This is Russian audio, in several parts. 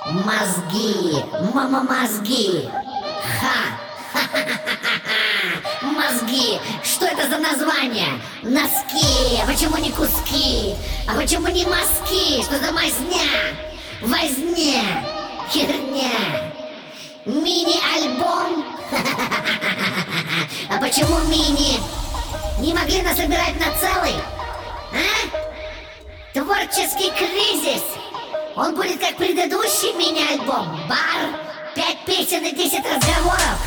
Мозги, мозги. Мозги. Что это за название? Носки. А почему не куски? А почему не мозги? Что за мазня? Возня. Херня. Мини-альбом. А почему мини? Не могли нас собирать на целый? А? Творческий кризис. Он будет как предыдущий мини-альбом. Бар, 5 песен и 10 разговоров.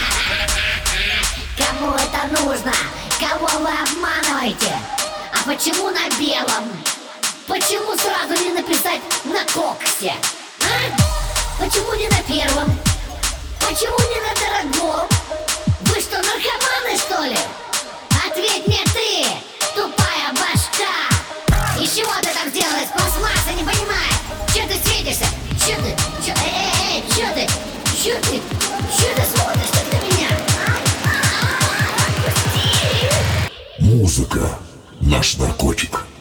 Кому это нужно? Кого вы обманываете? А почему на белом? Почему сразу не написать на коксе? А? Почему не на первом? Почему не на дорогом? Вы что, наркоманы, что ли? Ответь мне ты, тупая башка. Из чего ты так делаешь? Пластмасса, не понимаю. Че ты светишься? Че ты? Че ты? Че ты? Че ты смотришь так на меня? Музыка — наш наркотик.